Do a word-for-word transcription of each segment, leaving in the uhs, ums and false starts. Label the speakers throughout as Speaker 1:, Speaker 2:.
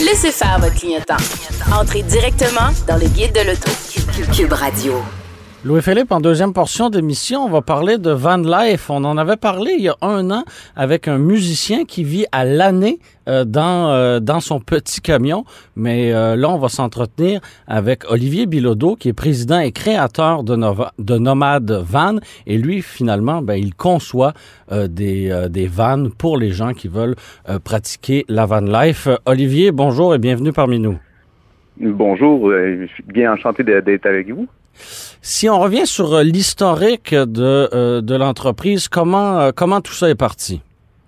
Speaker 1: Laissez faire votre clignotant. Entrez directement dans le guide de l'auto. Cube Radio.
Speaker 2: Louis-Philippe, en deuxième portion d'émission, on va parler de van life. On en avait parlé il y a un an avec un musicien qui vit à l'année euh, dans euh, dans son petit camion. Mais euh, là, on va s'entretenir avec Olivier Bilodeau, qui est président et créateur de, Nova, de Nomade Van. Et lui, finalement, ben, il conçoit euh, des, euh, des vannes pour les gens qui veulent euh, pratiquer la van life. Euh, Olivier, bonjour et bienvenue parmi nous.
Speaker 3: Bonjour, euh, je suis bien enchanté d'être avec vous.
Speaker 2: Si on revient sur l'historique de, euh, de l'entreprise, comment, euh, comment tout ça est parti?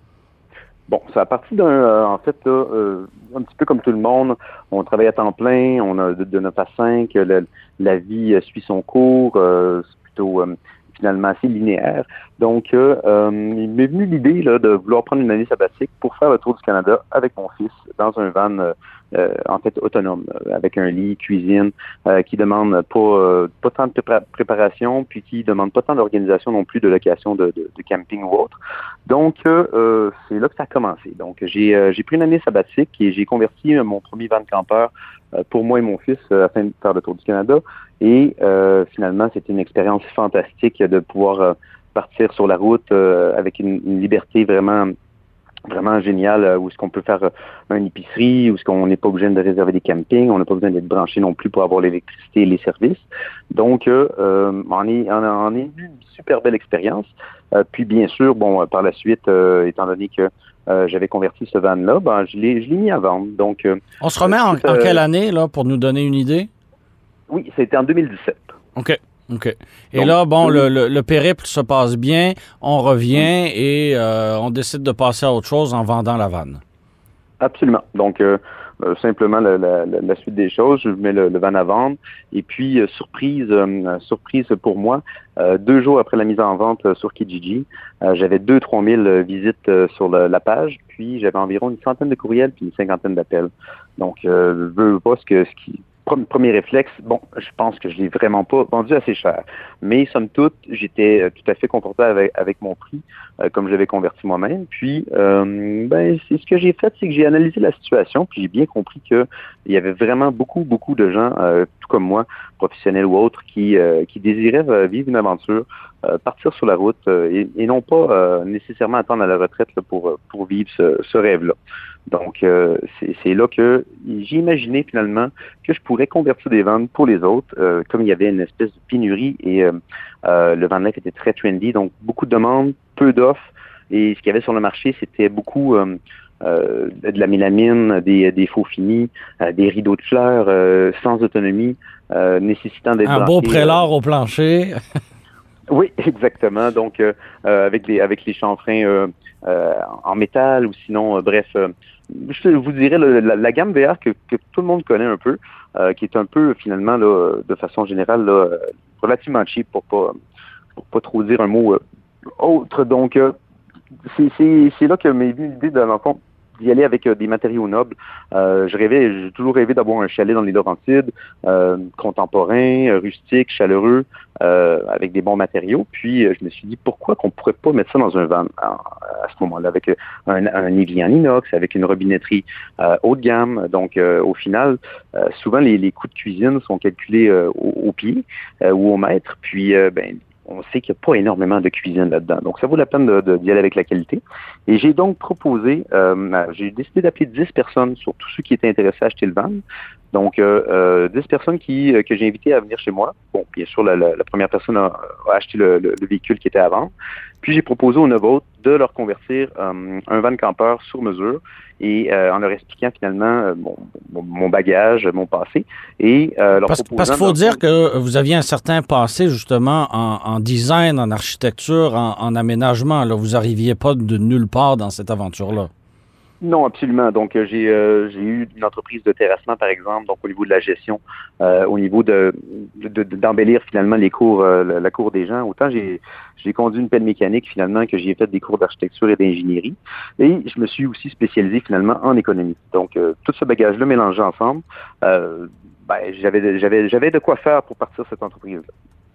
Speaker 3: Bon, ça a parti d'un, euh, en fait, là, euh, un petit peu comme tout le monde, on travaille à temps plein, on a de, de neuf à cinq, la, la vie suit son cours, euh, c'est plutôt euh, finalement assez linéaire. Donc, euh, euh, il m'est venu l'idée là, de vouloir prendre une année sabbatique pour faire le tour du Canada avec mon fils dans un van euh, Euh, en fait autonome, euh, avec un lit, cuisine, euh, qui demande pas euh, pas tant de pré- préparation, puis qui demande pas tant d'organisation non plus de location de, de, de camping ou autre. Donc euh, c'est là que ça a commencé. Donc j'ai euh, j'ai pris une année sabbatique et j'ai converti euh, mon premier van campeur euh, pour moi et mon fils euh, afin de faire le tour du Canada. Et euh, finalement c'était une expérience fantastique de pouvoir euh, partir sur la route euh, avec une, une liberté vraiment vraiment génial, où est-ce qu'on peut faire une épicerie, où est-ce qu'on n'est pas obligé de réserver des campings, on n'a pas besoin d'être branché non plus pour avoir l'électricité et les services. Donc, euh, on est, on a, on est eu une super belle expérience. Euh, puis, bien sûr, bon, par la suite, euh, étant donné que euh, j'avais converti ce van-là, ben, je l'ai, je l'ai mis à vendre. Donc, euh,
Speaker 2: on se remet en, en quelle année, là, pour nous donner une idée?
Speaker 3: Oui, c'était en deux mille dix-sept.
Speaker 2: OK. OK. Et
Speaker 3: Donc,
Speaker 2: là, bon,
Speaker 3: oui.
Speaker 2: le, le, le périple se passe bien, on revient oui. et euh, on décide de passer à autre chose en vendant la vanne.
Speaker 3: Absolument. Donc, euh, euh, simplement la, la, la suite des choses, je mets le, le van à vendre. Et puis, euh, surprise euh, surprise pour moi, euh, deux jours après la mise en vente euh, sur Kijiji, euh, j'avais deux à trois mille visites euh, sur le, la page. Puis, j'avais environ une centaine de courriels puis une cinquantaine d'appels. Donc, euh, je veux pas ce que ce qui... Premier réflexe, bon, je pense que je l'ai vraiment pas vendu assez cher. Mais somme toute, j'étais tout à fait confortable avec, avec mon prix, euh, comme je l'avais converti moi-même. Puis, euh, ben, c'est ce que j'ai fait, c'est que j'ai analysé la situation, puis j'ai bien compris que il y avait vraiment beaucoup, beaucoup de gens, euh, tout comme moi, professionnels ou autres, qui, euh, qui désiraient euh, vivre une aventure, euh, partir sur la route euh, et, et non pas euh, nécessairement attendre à la retraite là, pour, pour vivre ce, ce rêve-là. Donc, euh, c'est, c'est là que j'ai imaginé finalement que je pourrais convertir des vannes pour les autres, euh, comme il y avait une espèce de pénurie et euh, euh, le van life était très trendy, donc beaucoup de demandes, peu d'offres, et ce qu'il y avait sur le marché, c'était beaucoup euh, euh, de la mélamine, des, des faux finis, euh, des rideaux de fleurs euh, sans autonomie, euh, nécessitant d'être
Speaker 2: un
Speaker 3: branchés,
Speaker 2: beau prélard
Speaker 3: euh,
Speaker 2: au plancher.
Speaker 3: Oui, exactement. Donc, euh, euh, avec les avec les chanfreins euh, euh, en métal ou sinon, euh, bref, euh, je vous dirais le, la, la gamme V R que, que tout le monde connaît un peu, euh, qui est un peu finalement là, de façon générale là, relativement cheap pour pas pour pas trop dire un mot euh, autre. Donc, euh, c'est c'est c'est là que m'est venue l'idée de l'enfant d'y aller avec euh, des matériaux nobles. Euh, je rêvais, j'ai toujours rêvé d'avoir un chalet dans les Laurentides, euh, contemporain, rustique, chaleureux, euh, avec des bons matériaux. Puis euh, je me suis dit pourquoi qu'on pourrait pas mettre ça dans un van à, à ce moment-là, avec un, un évier en inox, avec une robinetterie euh, haut de gamme. Donc euh, au final, euh, souvent les, les coûts de cuisine sont calculés euh, au, au pied euh, ou au mètre. Puis euh, ben on sait qu'il n'y a pas énormément de cuisine là-dedans. Donc, ça vaut la peine de, de, d'y aller avec la qualité. Et j'ai donc proposé, euh, j'ai décidé d'appeler dix personnes sur tous ceux qui étaient intéressés à acheter le van. Donc, euh, euh, dix personnes qui euh, que j'ai invitées à venir chez moi. Bon, bien sûr, la, la, la première personne a, a acheté le, le, le véhicule qui était à vendre. Puis, j'ai proposé aux neuf autres de leur convertir euh, un van campeur sur mesure et euh, en leur expliquant finalement euh, mon, mon, mon bagage, mon passé. Et euh, leur
Speaker 2: parce, parce qu'il faut dire que vous aviez un certain passé justement en, en design, en architecture, en, en aménagement. Là, vous n'arriviez pas de nulle part dans cette aventure-là.
Speaker 3: Non, absolument. Donc, euh, j'ai euh, j'ai eu une entreprise de terrassement, par exemple, donc au niveau de la gestion, euh, au niveau de, de, de d'embellir finalement les cours, euh, la, la cour des gens. Autant j'ai j'ai conduit une pelle mécanique finalement que j'ai fait des cours d'architecture et d'ingénierie. Et je me suis aussi spécialisé finalement en économie. Donc, euh, tout ce bagage-là mélangé ensemble, euh, ben, j'avais j'avais j'avais de quoi faire pour partir cette entreprise-là.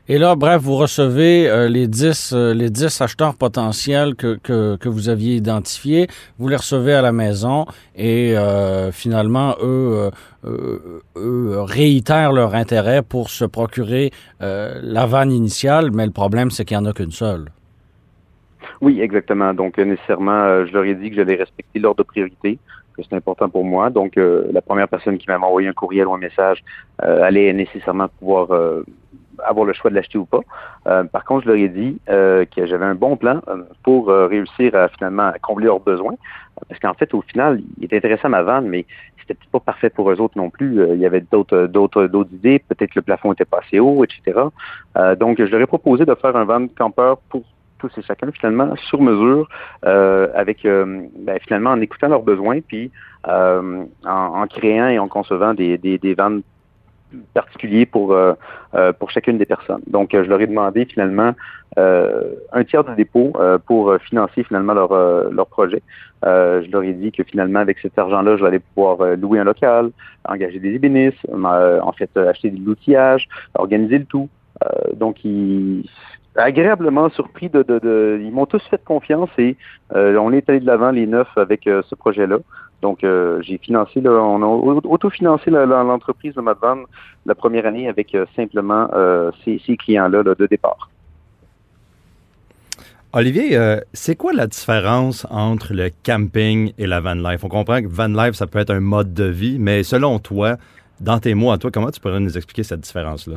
Speaker 2: Et là, bref, vous recevez euh, les dix euh, les dix acheteurs potentiels que, que, que vous aviez identifiés, vous les recevez à la maison et euh, finalement, eux, euh, eux réitèrent leur intérêt pour se procurer euh, la vanne initiale, mais le problème, c'est qu'il n'y en a qu'une seule.
Speaker 3: Oui, exactement. Donc, euh, nécessairement, euh, je leur ai dit que j'allais respecter l'ordre de priorité, que c'est important pour moi. Donc, euh, la première personne qui m'avait envoyé un courriel ou un message euh, allait nécessairement pouvoir euh, avoir le choix de l'acheter ou pas. Euh, par contre, je leur ai dit euh, que j'avais un bon plan euh, pour euh, réussir à finalement à combler leurs besoins. Parce qu'en fait, au final, il était intéressant ma vanne, mais c'était peut-être pas parfait pour eux autres non plus. Euh, il y avait d'autres d'autres d'autres idées. Peut-être que le plafond était pas assez haut, et cetera. Euh, donc, je leur ai proposé de faire un van campeur pour tous et chacun, finalement, sur mesure, euh, avec euh, ben, finalement en écoutant leurs besoins, puis euh, en, en créant et en concevant des, des, des vannes particuliers pour euh, euh, pour chacune des personnes. Donc, euh, je leur ai demandé finalement euh, un tiers de dépôt euh, pour financer finalement leur euh, leur projet. Euh, je leur ai dit que finalement, avec cet argent-là, je vais aller pouvoir euh, louer un local, engager des ébénistes, euh, en fait, acheter de l'outillage, organiser le tout. Euh, donc, ils agréablement surpris de, de, de ils m'ont tous fait confiance et euh, on est allé de l'avant les neuf avec euh, ce projet-là. Donc euh, j'ai financé là, on a autofinancé la, la, l'entreprise de Madvan la première année avec euh, simplement euh, ces, ces clients-là là, de départ.
Speaker 4: Olivier, euh, c'est quoi la différence entre le camping et la van life? On comprend que van life, ça peut être un mode de vie, mais selon toi, dans tes mots à toi, comment tu pourrais nous expliquer cette différence-là?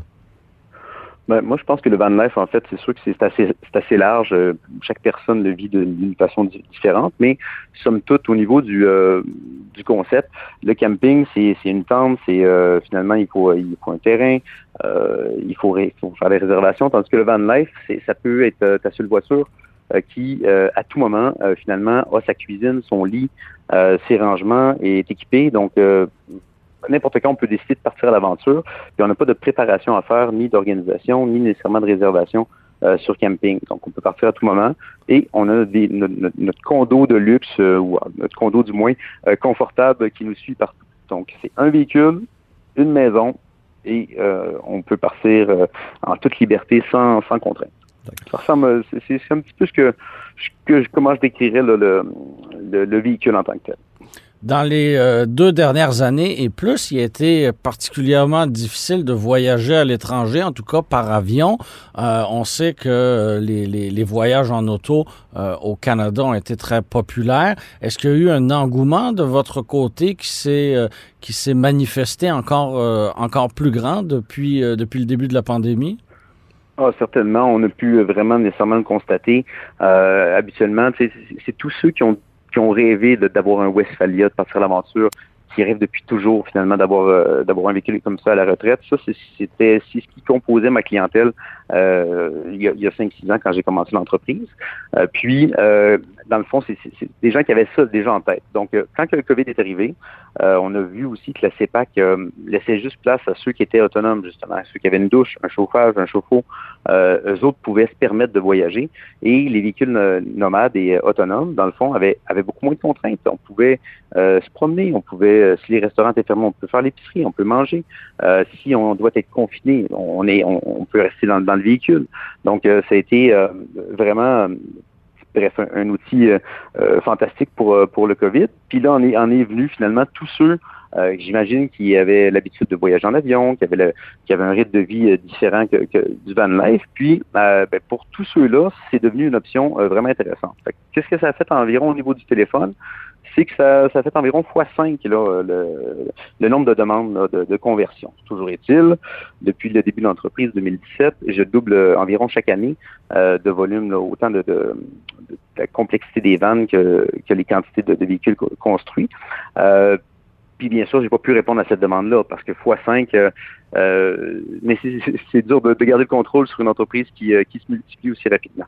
Speaker 3: Ben, moi, je pense que le van life, en fait, c'est sûr que c'est assez, c'est assez large. Euh, chaque personne le vit de, d'une façon d- différente, mais somme toute, au niveau du euh, du concept, le camping, c'est, c'est une tente, c'est euh, finalement il faut il faut un terrain, euh, il faut, ré, faut faire des réservations, tandis que le van life, c'est ça peut être euh, ta seule voiture euh, qui, euh, à tout moment, euh, finalement, a sa cuisine, son lit, euh, ses rangements et est équipé. Donc euh, n'importe quand, on peut décider de partir à l'aventure. Puis on n'a pas de préparation à faire, ni d'organisation, ni nécessairement de réservation euh, sur camping. Donc, on peut partir à tout moment. Et on a des, notre, notre condo de luxe, euh, ou notre condo du moins, euh, confortable qui nous suit partout. Donc, c'est un véhicule, une maison, et euh, on peut partir euh, en toute liberté, sans, sans contrainte. Ça ressemble, c'est, c'est un petit peu ce que, que comment je décrirais là, le, le, le véhicule en tant que tel.
Speaker 2: Dans les euh, deux dernières années et plus, il a été particulièrement difficile de voyager à l'étranger, en tout cas par avion. Euh, on sait que euh, les, les, les voyages en auto euh, au Canada ont été très populaires. Est-ce qu'il y a eu un engouement de votre côté qui s'est euh, qui s'est manifesté encore euh, encore plus grand depuis euh, depuis le début de la pandémie?
Speaker 3: Ah, certainement. On a pu vraiment nécessairement le constater. Euh, habituellement, c'est, c'est tous ceux qui ont qui ont rêvé de, d'avoir un Westphalia, de partir à l'aventure, qui rêvent depuis toujours finalement d'avoir euh, d'avoir un véhicule comme ça à la retraite. Ça, c'est, c'était c'est ce qui composait ma clientèle euh, il y a, il y a cinq six ans quand j'ai commencé l'entreprise. Euh, puis, euh, dans le fond, c'est, c'est, c'est des gens qui avaient ça déjà en tête. Donc, euh, quand le COVID est arrivé, euh, on a vu aussi que la C E P A C euh, laissait juste place à ceux qui étaient autonomes, justement, à ceux qui avaient une douche, un chauffage, un chauffe-eau. Euh, eux autres pouvaient se permettre de voyager. Et les véhicules euh, nomades et euh, autonomes, dans le fond, avaient, avaient beaucoup moins de contraintes. On pouvait euh, se promener, on pouvait, euh, si les restaurants étaient fermés, on peut faire l'épicerie, on peut manger. Euh, si on doit être confiné, on est, on, on peut rester dans, dans le véhicule. Donc, euh, ça a été euh, vraiment... Bref, un, un outil euh, euh, fantastique pour pour le COVID. Puis là, on est, on est venu finalement tous ceux, euh, j'imagine, qui avaient l'habitude de voyager en avion, qui avaient, le, qui avaient un rythme de vie euh, différent que, que du van life. Puis, euh, ben, pour tous ceux-là, c'est devenu une option euh, vraiment intéressante. Fait que, qu'est-ce que ça a fait environ au niveau du téléphone? C'est que ça, ça fait environ fois cinq là, le, le nombre de demandes là, de, de conversion. Toujours est-il, depuis le début de l'entreprise deux mille dix-sept, je double environ chaque année euh, de volume, là, autant de, de, de la complexité des vannes que, que les quantités de, de véhicules construits. Euh, puis bien sûr, j'ai pas pu répondre à cette demande-là parce que fois cinq, euh, euh, mais c'est, c'est dur de, de garder le contrôle sur une entreprise qui, qui se multiplie aussi rapidement.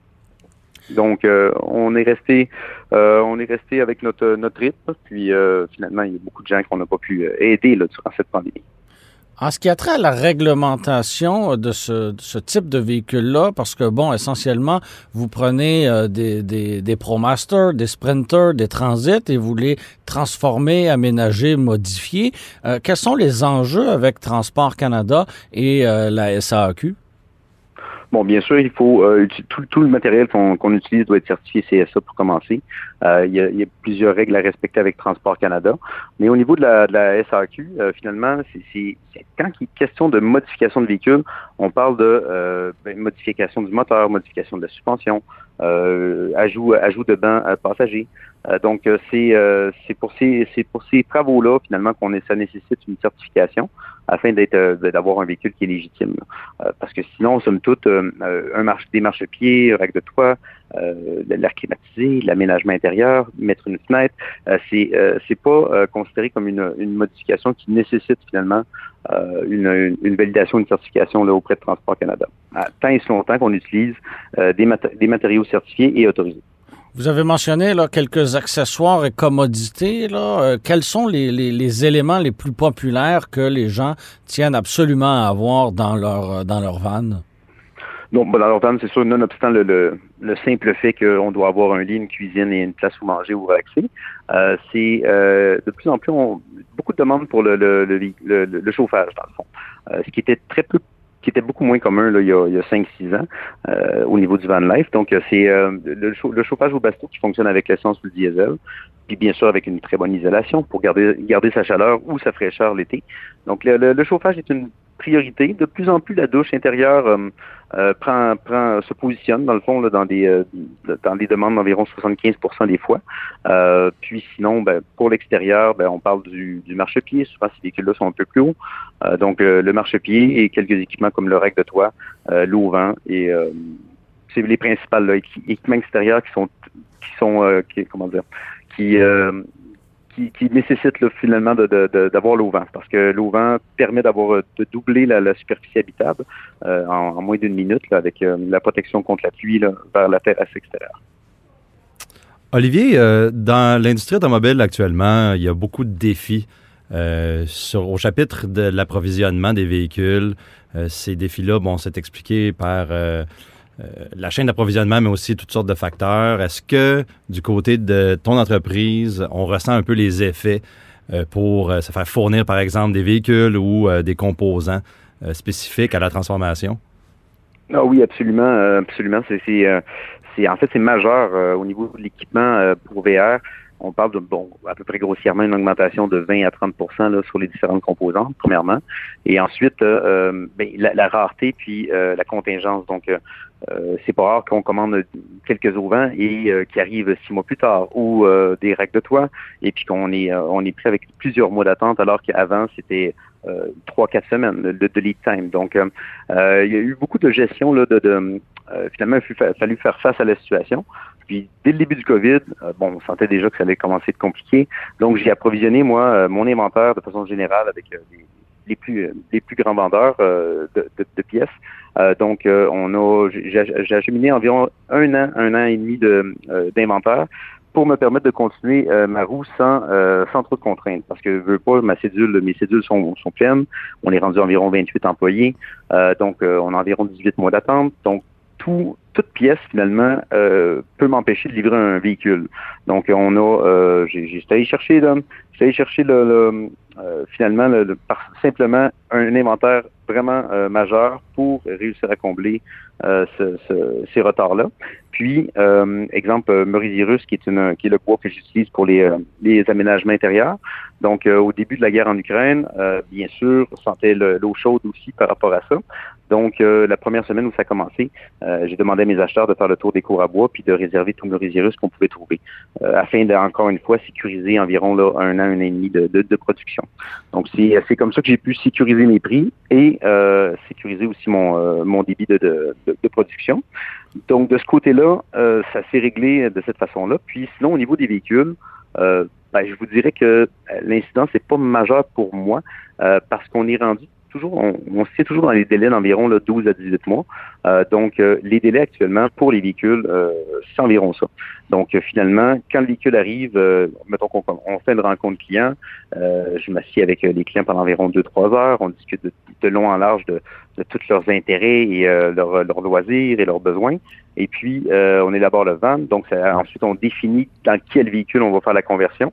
Speaker 3: Donc, euh, on est resté, euh, on est resté avec notre notre rythme. Puis, euh, finalement, il y a beaucoup de gens qu'on n'a pas pu aider là, durant cette pandémie.
Speaker 2: En ce qui a trait à la réglementation de ce, de ce type de véhicule-là, parce que, bon, essentiellement, vous prenez euh, des, des, des ProMaster, des Sprinter, des Transit et vous les transformez, aménagez, modifiez. Euh, quels sont les enjeux avec Transport Canada et euh, la S A A Q?
Speaker 3: Bon, bien sûr, il faut euh, tout, tout le matériel qu'on, qu'on utilise doit être certifié C S A pour commencer. Euh, il, y a, il y a plusieurs règles à respecter avec Transport Canada. Mais au niveau de la, de la S A Q, euh, finalement, c'est, c'est, c'est quand il est question de modification de véhicule, on parle de euh, ben, modification du moteur, modification de la suspension, euh, ajout, ajout de bancs euh, passagers. Euh, donc, euh, c'est, euh, c'est pour ces, c'est pour ces travaux-là, finalement, qu'on est, ça nécessite une certification afin d'être, euh, d'avoir un véhicule qui est légitime. Euh, parce que sinon, somme toute, euh, un marche, des marchepieds, un rack de toit, euh, l'air climatisé, l'aménagement intérieur, mettre une fenêtre, euh, c'est, euh, c'est pas euh, considéré comme une, une modification qui nécessite finalement euh, une, une, une validation, une certification là, auprès de Transport Canada. À tant et si longtemps qu'on utilise euh, des, mat- des matériaux certifiés et autorisés.
Speaker 2: Vous avez mentionné là, quelques accessoires et commodités. Là. Euh, quels sont les, les, les éléments les plus populaires que les gens tiennent absolument à avoir dans leur, dans leur van?
Speaker 3: Donc, dans leur van, c'est sûr, nonobstant le, le, le simple fait qu'on doit avoir un lit, une cuisine et une place où manger ou relaxer, euh, c'est euh, de plus en plus, on, beaucoup de demandes pour le, le, le, le, le chauffage, dans le fond. Euh, ce qui était très peu qui était beaucoup moins commun là, il y a, il y a cinq six ans euh, au niveau du van life. Donc, c'est euh, le, le chauffage au bateau qui fonctionne avec l'essence ou le diesel, puis bien sûr avec une très bonne isolation pour garder garder sa chaleur ou sa fraîcheur l'été. Donc, le, le, le chauffage est une priorité. De plus en plus, la douche intérieure euh, euh, prend, prend, se positionne, dans le fond, là, dans des euh, dans des demandes d'environ soixante-quinze pour cent des fois. Euh, puis sinon, ben, pour l'extérieur, ben, on parle du, du marchepied. Souvent, ces véhicules-là sont un peu plus hauts. Euh, donc, euh, le marchepied et quelques équipements comme le rack de toit, euh, l'auvent et euh, c'est les principales là, équipements extérieurs qui sont qui sont euh, qui, comment dire qui euh, Qui, qui nécessite là, finalement de, de, de, d'avoir l'auvent, parce que l'auvent permet d'avoir de doubler la, la superficie habitable euh, en, en moins d'une minute là, avec euh, la protection contre la pluie là, vers la terrasse extérieure.
Speaker 4: Olivier, euh, dans l'industrie automobile actuellement, il y a beaucoup de défis euh, sur, au chapitre de l'approvisionnement des véhicules. Euh, ces défis-là, bon, c'est expliqué par euh, Euh, la chaîne d'approvisionnement, mais aussi toutes sortes de facteurs. Est-ce que du côté de ton entreprise, on ressent un peu les effets euh, pour euh, se faire fournir, par exemple, des véhicules ou euh, des composants euh, spécifiques à la transformation?
Speaker 3: Ah oui, absolument, euh, absolument. C'est, c'est, euh, c'est, en fait, c'est majeur euh, au niveau de l'équipement euh, pour V R. On parle de, bon, à peu près grossièrement, une augmentation de vingt à trente pour cent là, sur les différentes composantes, premièrement. Et ensuite, euh, ben, la, la rareté puis euh, la contingence. Donc, euh, Euh, c'est pas rare qu'on commande quelques auvents et euh, qui arrivent six mois plus tard, ou euh, des racks de toit, et puis qu'on est euh, on est pris avec plusieurs mois d'attente, alors qu'avant c'était euh, trois quatre semaines de, de lead time. Donc euh, euh, il y a eu beaucoup de gestion là, de, de euh, finalement il a fallu faire face à la situation. Puis dès le début du COVID, euh, bon, on sentait déjà que ça allait commencer à être compliqué. Donc j'ai approvisionné moi euh, mon inventaire de façon générale avec euh, des les plus les plus grands vendeurs euh, de, de, de pièces. Euh, donc, euh, on a j'ai, j'ai acheminé environ un an, un an et demi de euh, d'inventaire pour me permettre de continuer euh, ma roue sans euh, sans trop de contraintes. Parce que je veux pas, ma cédule, mes cédules sont sont pleines. On est rendu environ vingt-huit employés. Euh, donc, euh, on a environ dix-huit mois d'attente. Donc, tout toute pièce finalement euh, peut m'empêcher de livrer un véhicule. Donc, on a euh, j'ai, j'ai allé chercher là, j'ai allé chercher le, le Euh, finalement, le, le, par, simplement un inventaire vraiment euh, majeur pour réussir à combler euh, ce, ce, ces retards-là. Puis, euh, exemple, Meurisier-Russe, qui est une, qui est le bois que j'utilise pour les, euh, les aménagements intérieurs. Donc, euh, au début de la guerre en Ukraine, euh, bien sûr, on sentait le, l'eau chaude aussi par rapport à ça. Donc, euh, la première semaine où ça a commencé, euh, j'ai demandé à mes acheteurs de faire le tour des cours à bois puis de réserver tout Meurisier-Russe qu'on pouvait trouver, euh, afin de, encore une fois, sécuriser environ là, un an, un an et demi de, de, de production. Donc, c'est, c'est comme ça que j'ai pu sécuriser mes prix et euh, sécuriser aussi mon, euh, mon débit de, de, de, de production. Donc, de ce côté-là, euh, ça s'est réglé de cette façon-là. Puis, sinon, au niveau des véhicules, euh, ben, je vous dirais que l'incident, c'est pas majeur pour moi euh, parce qu'on est rendu toujours, on, on se tient toujours dans les délais d'environ là, douze à dix-huit mois. Euh, donc, euh, les délais actuellement pour les véhicules, euh, c'est environ ça. Donc, euh, finalement, quand le véhicule arrive, euh, mettons qu'on on fait une rencontre client, euh, je m'assieds avec euh, les clients pendant environ deux trois heures, on discute de, de long en large de, de tous leurs intérêts et euh, leurs, leurs loisirs et leurs besoins. Et puis, euh, on élabore le van. Donc, ça, ensuite, on définit dans quel véhicule on va faire la conversion.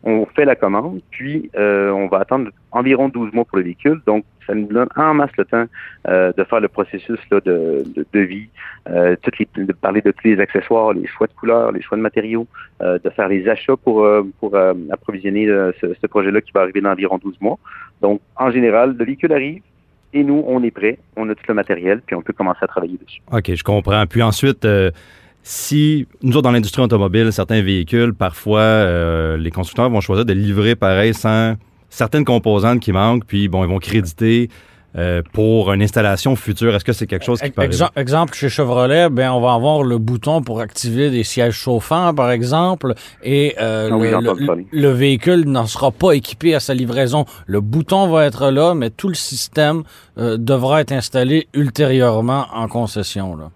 Speaker 3: on fait la commande, puis euh, on va attendre environ douze mois pour le véhicule. Donc, ça nous donne en masse le temps euh, de faire le processus là, de, de, de vie, euh, toutes les, de parler de tous les accessoires, les choix de couleurs, les choix de matériaux, euh, de faire les achats pour, euh, pour euh, approvisionner euh, ce, ce projet-là qui va arriver dans environ douze mois. Donc, en général, le véhicule arrive et nous, on est prêt, on a tout le matériel, puis on peut commencer à travailler dessus.
Speaker 4: OK, je comprends. Puis ensuite... Euh Si, nous autres, dans l'industrie automobile, certains véhicules, parfois, euh, les constructeurs vont choisir de livrer pareil sans certaines composantes qui manquent, puis bon, ils vont créditer euh, pour une installation future. Est-ce que c'est quelque chose qui peut
Speaker 2: Ex- Exemple, chez Chevrolet, ben, on va avoir le bouton pour activer des sièges chauffants, par exemple, et euh,
Speaker 3: ah oui,
Speaker 2: le, le, le véhicule n'en sera pas équipé à sa livraison. Le bouton va être là, mais tout le système euh, devra être installé ultérieurement en concession, là.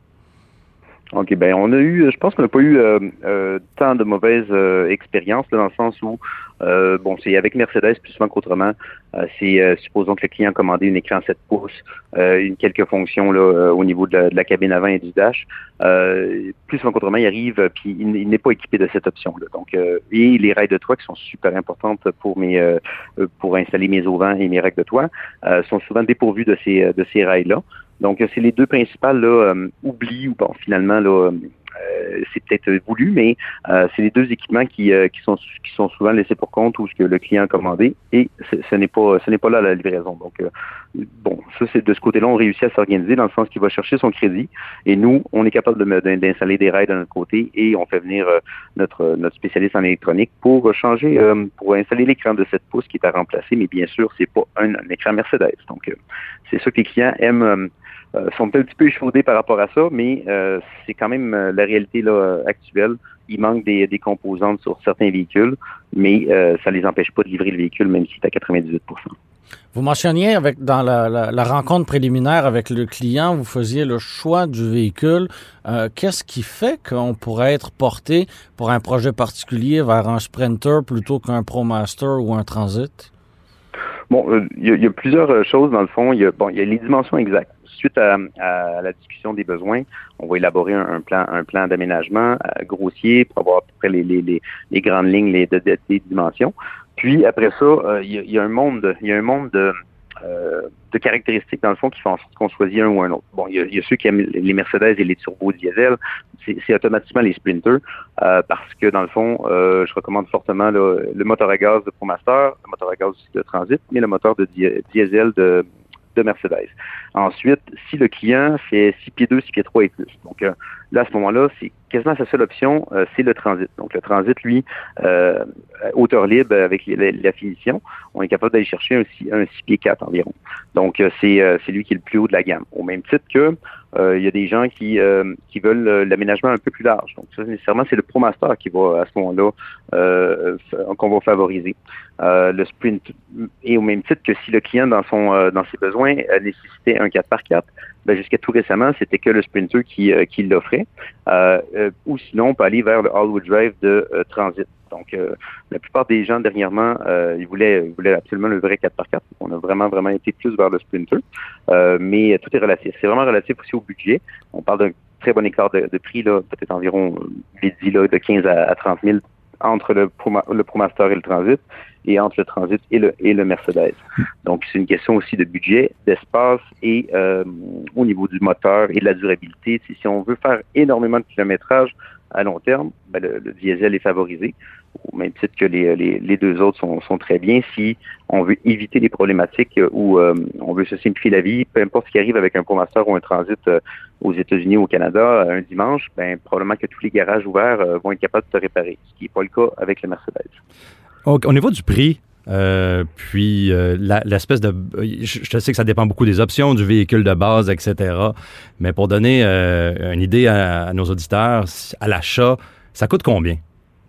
Speaker 3: OK, ben on a eu, je pense qu'on n'a pas eu euh, euh, tant de mauvaises euh, expériences là, dans le sens où, euh, bon, c'est avec Mercedes plus souvent qu'autrement. Euh, c'est, euh, supposons que le client a commandé un écran sept pouces, euh, une quelques fonctions là euh, au niveau de la, de la cabine avant et du dash. Euh, plus souvent qu'autrement, il arrive, euh, puis il, il n'est pas équipé de cette option-là. Donc, euh, et les rails de toit qui sont super importantes pour mes, euh, pour installer mes auvents et mes racks de toit, euh, sont souvent dépourvus de ces, de ces rails-là. Donc, c'est les deux principales là, euh, oublis ou bon, finalement là, euh, c'est peut-être voulu, mais euh, c'est les deux équipements qui, euh, qui sont qui sont souvent laissés pour compte ou ce que le client a commandé et ce n'est pas ce n'est pas là la livraison. Donc, euh, bon, ça c'est de ce côté-là, on réussit à s'organiser dans le sens qu'il va chercher son crédit et nous, on est capable de, d'installer des rails de notre côté et on fait venir euh, notre notre spécialiste en électronique pour changer, euh, pour installer l'écran de sept pouces qui est à remplacer, mais bien sûr, c'est pas un, un écran Mercedes. Donc, euh, c'est ça que les clients aiment. Euh, Euh, sont un petit peu échaudés par rapport à ça, mais euh, c'est quand même euh, la réalité là actuelle. Il manque des, des composantes sur certains véhicules, mais euh, ça les empêche pas de livrer le véhicule, même s'il est à quatre-vingt-dix-huit pour cent.
Speaker 2: Vous mentionniez avec dans la, la, la rencontre préliminaire avec le client, vous faisiez le choix du véhicule. Euh, qu'est-ce qui fait qu'on pourrait être porté pour un projet particulier vers un Sprinter plutôt qu'un ProMaster ou un Transit?
Speaker 3: Bon, il euh, y, y a plusieurs choses dans le fond. Il y a, bon, il y a les dimensions exactes. Suite à, à la discussion des besoins, on va élaborer un, un plan, un plan d'aménagement euh, grossier pour avoir à peu près les, les, les, les grandes lignes les, de, de, des dimensions. Puis après ça, euh, il, y a, il y a un monde, il y a un monde de, euh, de caractéristiques dans le fond qui font en sorte qu'on choisit un ou un autre. Bon, il y a, il y a ceux qui aiment les Mercedes et les turbos diesel, c'est, c'est automatiquement les Sprinter euh, parce que dans le fond, euh, je recommande fortement là, le moteur à gaz de ProMaster, le moteur à gaz aussi de Transit, mais le moteur de di- diesel de de Mercedes. Ensuite, si le client fait six pieds deux, six pieds trois et plus. Donc euh, là, à ce moment-là, c'est quasiment sa seule option, euh, c'est le Transit. Donc le Transit, lui, euh, hauteur libre avec la, la finition, on est capable d'aller chercher un, un six pieds quatre environ. Donc euh, c'est, euh, c'est lui qui est le plus haut de la gamme. Au même titre que euh, il y a des gens qui euh, qui veulent euh, l'aménagement un peu plus large. Donc ça, nécessairement, c'est le ProMaster qui va à ce moment-là euh, qu'on va favoriser. Euh, le Sprint, et au même titre que si le client, dans son euh, dans ses besoins, euh, nécessitait un quatre par quatre, ben, jusqu'à tout récemment, c'était que le Sprinter qui, euh, qui l'offrait. Euh, euh, ou sinon, on peut aller vers le all-wheel drive de euh, Transit. Donc, euh, la plupart des gens, dernièrement, euh, ils, voulaient, ils voulaient absolument le vrai quatre par quatre. On a vraiment, vraiment été plus vers le Sprinter. Euh, mais tout est relatif. C'est vraiment relatif aussi au budget. On parle d'un très bon écart de, de prix, là, peut-être environ, je l'ai dit, là, de quinze à trente mille entre le, Pro, le ProMaster et le Transit, et entre le Transit et le, et le Mercedes. Donc, c'est une question aussi de budget, d'espace et euh, au niveau du moteur et de la durabilité. Si, si on veut faire énormément de kilométrage à long terme, ben le, le diesel est favorisé, au même titre que les, les, les deux autres sont, sont très bien. Si on veut éviter les problématiques ou euh, on veut se simplifier la vie, peu importe ce qui arrive avec un ProMaster ou un Transit euh, aux États-Unis ou au Canada un dimanche, ben probablement que tous les garages ouverts euh, vont être capables de se réparer, ce qui n'est pas le cas avec le Mercedes.
Speaker 4: Donc, au niveau du prix, euh, puis euh, la, l'espèce de... Je, je sais que ça dépend beaucoup des options, du véhicule de base, et cetera. Mais pour donner euh, une idée à, à nos auditeurs, à l'achat, ça coûte combien?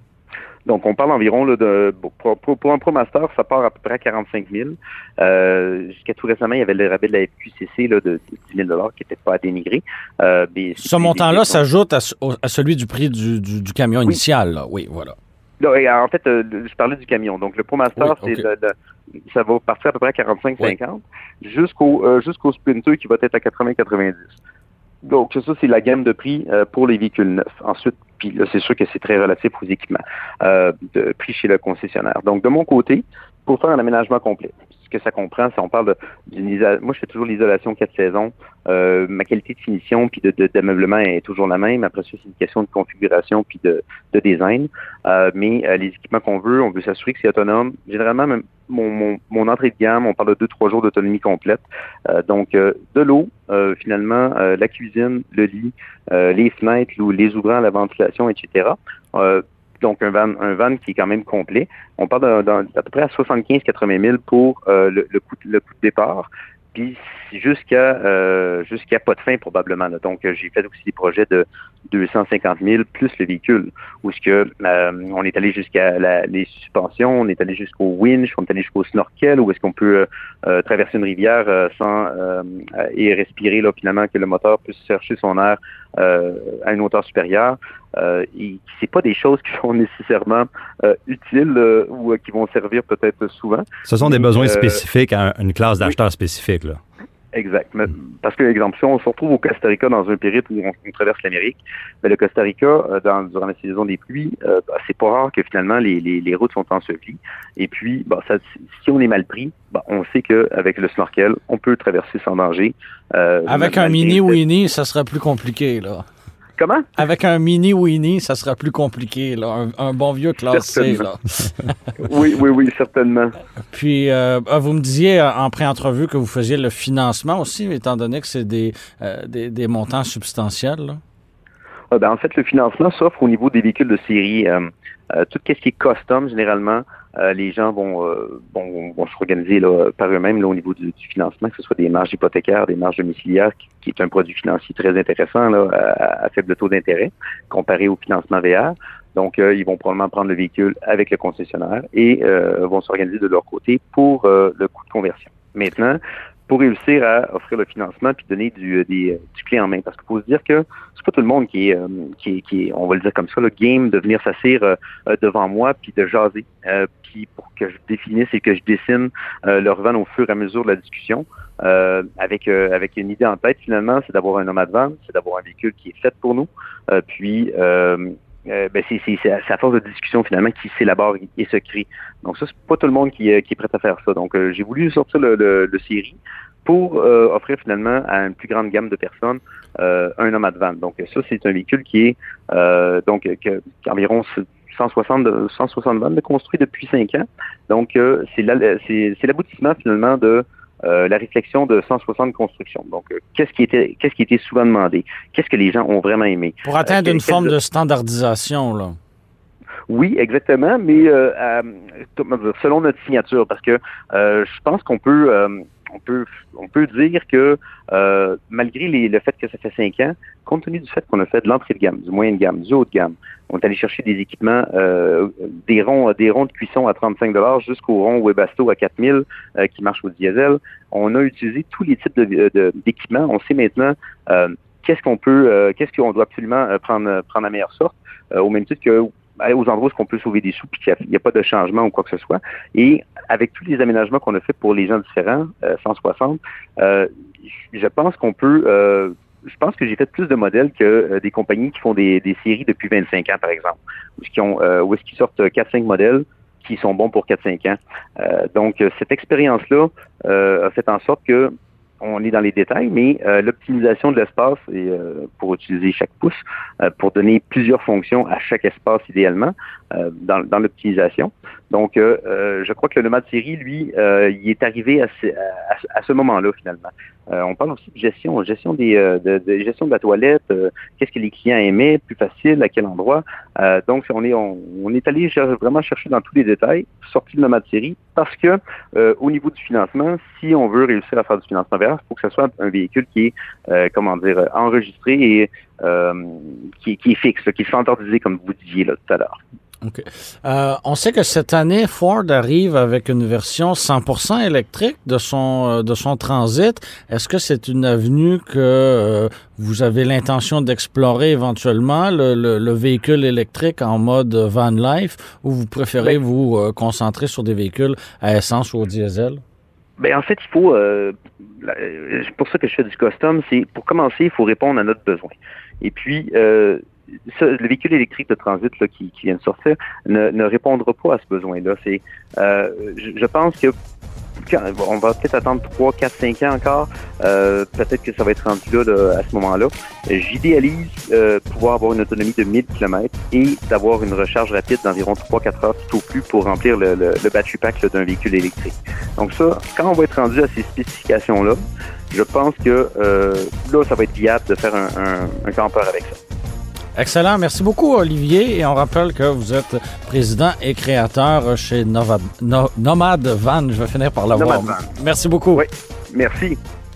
Speaker 3: Donc, on parle environ là, de pour, pour, pour un ProMaster, ça part à peu près à quarante-cinq mille. Euh, jusqu'à tout récemment, il y avait le rabais de la F Q C C là, de dix mille dollars qui n'était pas à dénigrer. Euh,
Speaker 2: Ce montant-là s'ajoute à, à celui du prix du, du, du camion oui. initial. Là. Oui, voilà.
Speaker 3: Là, en fait, euh, je parlais du camion. Donc, le ProMaster, oui, okay. c'est le, le, ça va partir à peu près à quarante-cinq cinquante oui. jusqu'au, euh, jusqu'au Sprinter qui va être à quatre-vingts quatre-vingt-dix. Donc, ça, c'est la gamme de prix euh, pour les véhicules neufs. Ensuite, puis là, c'est sûr que c'est très relatif aux équipements euh, de, pris chez le concessionnaire. Donc, de mon côté, pour faire un aménagement complet, ce que ça comprend, c'est on parle de, d'une isolation. Moi, je fais toujours l'isolation quatre saisons. Euh, ma qualité de finition puis de, de, d'ameublement est toujours la même. Après ça, c'est une question de configuration puis de, de design. Euh, mais euh, les équipements qu'on veut, on veut s'assurer que c'est autonome. Généralement, même mon, mon, mon entrée de gamme, on parle de deux, trois jours d'autonomie complète. Euh, donc, euh, de l'eau, euh, finalement, euh, la cuisine, le lit, euh, les fenêtres, les ouvrants, la ventilation, et cetera. Euh, Donc, un van, un van qui est quand même complet. On parle d'un, d'un, d'à peu près à soixante-quinze à quatre-vingts mille pour euh, le, le, coût, le coût de départ. Puis jusqu'à euh, jusqu'à pas de fin probablement. Là. Donc, j'ai fait aussi des projets de deux cent cinquante mille plus le véhicule, où ce que euh, on est allé jusqu'à la, les suspensions, on est allé jusqu'au winch, on est allé jusqu'au snorkel, où est-ce qu'on peut euh, traverser une rivière euh, sans euh, et respirer là finalement que le moteur puisse chercher son air euh, à une hauteur supérieure. Euh, et c'est pas des choses qui sont nécessairement euh, utiles euh, ou euh, qui vont servir peut-être souvent.
Speaker 4: Ce sont des
Speaker 3: mais,
Speaker 4: besoins
Speaker 3: euh,
Speaker 4: spécifiques à une classe d'acheteurs oui. spécifique, là.
Speaker 3: Exact. Mais, parce que, exemple, si on se retrouve au Costa Rica dans un périple où on, on traverse l'Amérique, mais le Costa Rica, euh, dans, durant la saison des pluies, euh, bah, c'est pas rare que finalement les, les, les routes sont ensevelies. Et puis, bah, ça, si on est mal pris, bah, on sait qu'avec le snorkel, on peut traverser sans danger.
Speaker 2: Euh, Avec un mini Winnie, ça sera plus compliqué, là.
Speaker 3: Comment?
Speaker 2: Avec un mini Winnie, ça sera plus compliqué, là. Un, un bon vieux classe C, là.
Speaker 3: oui, oui, oui, certainement.
Speaker 2: Puis, euh, vous me disiez en pré-entrevue que vous faisiez le financement aussi, étant donné que c'est des, euh, des, des montants substantiels, là.
Speaker 3: Ah, ben, en fait, le financement s'offre au niveau des véhicules de série. Euh, euh, tout ce qui est custom, généralement, euh, les gens vont, euh, vont, vont s'organiser là, par eux-mêmes là, au niveau du, du financement, que ce soit des marges hypothécaires, des marges domiciliaires, qui, qui est un produit financier très intéressant là, à, à faible taux d'intérêt, comparé au financement V R. Donc, euh, ils vont probablement prendre le véhicule avec le concessionnaire et euh, vont s'organiser de leur côté pour euh, le coût de conversion. Maintenant, pour réussir à offrir le financement puis donner du, des, du clé en main. Parce qu'il faut se dire que c'est pas tout le monde qui est, euh, qui est, qui est, on va le dire comme ça, le game de venir s'asseoir euh, devant moi puis de jaser. Euh, puis pour que je définisse et que je dessine euh, leur van au fur et à mesure de la discussion. Euh, avec euh, avec une idée en tête, finalement, c'est d'avoir un nomade van, c'est d'avoir un véhicule qui est fait pour nous. Euh, puis euh, Euh, ben c'est, c'est, c'est à force de discussion finalement qui s'élabore et se crée. Donc ça, c'est pas tout le monde qui, qui est prêt à faire ça. Donc euh, j'ai voulu sortir le, le, le série pour euh, offrir finalement à une plus grande gamme de personnes euh, un nomade van. Donc ça, c'est un véhicule qui est euh, donc que, qui a environ cent soixante, cent soixante vannes de construit depuis cinq ans. Donc euh, c'est, la, c'est, c'est l'aboutissement finalement de Euh, la réflexion de cent soixante constructions. Donc, euh, qu'est-ce qui était, qu'est-ce qui était souvent demandé? Qu'est-ce que les gens ont vraiment aimé?
Speaker 2: Pour atteindre euh, une forme de standardisation, là.
Speaker 3: Oui, exactement, mais euh, euh, selon notre signature, parce que euh, je pense qu'on peut, euh, on peut, on peut dire que euh, malgré les, le fait que ça fait cinq ans, compte tenu du fait qu'on a fait de l'entrée de gamme, du moyen de gamme, du haut de gamme, on est allé chercher des équipements, euh, des ronds, des ronds de cuisson à trente-cinq dollars jusqu'au rond Webasto à quatre mille euh, qui marche au diesel. On a utilisé tous les types de, de, d'équipements. On sait maintenant euh, qu'est-ce qu'on peut, euh, qu'est-ce qu'on doit absolument prendre, prendre la meilleure sorte, euh, au même titre que aux endroits où on peut sauver des sous puis qu'il n'y a, a pas de changement ou quoi que ce soit. Et avec tous les aménagements qu'on a fait pour les gens différents, euh, cent soixante, euh, je pense qu'on peut... Euh, je pense que j'ai fait plus de modèles que euh, des compagnies qui font des, des séries depuis vingt-cinq ans, par exemple, où est-ce qu'ils, ont, euh, où est-ce qu'ils sortent quatre cinq modèles qui sont bons pour quatre cinq ans. Euh, donc, cette expérience-là euh, a fait en sorte que on est dans les détails, mais euh, l'optimisation de l'espace, et, euh, pour utiliser chaque pouce, euh, pour donner plusieurs fonctions à chaque espace idéalement, euh, dans, dans l'optimisation. Donc, euh, euh, je crois que le nomade série, lui, euh, il est arrivé à ce, à, à ce moment-là, finalement. Euh, on parle aussi de gestion, gestion des, euh, de, de gestion de la toilette, euh, qu'est-ce que les clients aimaient, plus facile, à quel endroit. Euh, donc, on est, on, on est allé vraiment chercher dans tous les détails, sorti de nomade série, parce que euh, au niveau du financement, si on veut réussir à faire du financement V R, il faut que ce soit un véhicule qui est, euh, comment dire, enregistré et euh, qui, qui est fixe, là, qui est standardisé, comme vous disiez là tout à l'heure.
Speaker 2: OK. Euh, on sait que cette année, Ford arrive avec une version cent pour cent électrique de son de son Transit. Est-ce que c'est une avenue que euh, vous avez l'intention d'explorer éventuellement, le, le, le véhicule électrique en mode van life, ou vous préférez oui. vous euh, concentrer sur des véhicules à essence ou au diesel?
Speaker 3: Ben en fait, il faut, euh, c'est pour ça que je fais du custom, c'est pour commencer, il faut répondre à notre besoin. Et puis, euh, ça, le véhicule électrique de transit là, qui, qui vient de sortir ne, ne répondra pas à ce besoin-là. C'est, euh, je, je pense que on va peut-être attendre trois, quatre, cinq ans encore. Euh, peut-être que ça va être rendu là, là à ce moment-là. J'idéalise euh, pouvoir avoir une autonomie de mille kilomètres et d'avoir une recharge rapide d'environ trois à quatre heures tout au plus pour remplir le, le, le battery pack là, d'un véhicule électrique. Donc ça, quand on va être rendu à ces spécifications-là, je pense que euh, là, ça va être viable de faire un, un, un campeur avec ça.
Speaker 2: Excellent. Merci beaucoup, Olivier. Et on rappelle que vous êtes président et créateur chez Nova, no, Nomad Van. Je vais finir par l'avoir.
Speaker 3: Nomad Van.
Speaker 2: Merci beaucoup.
Speaker 3: Oui, merci.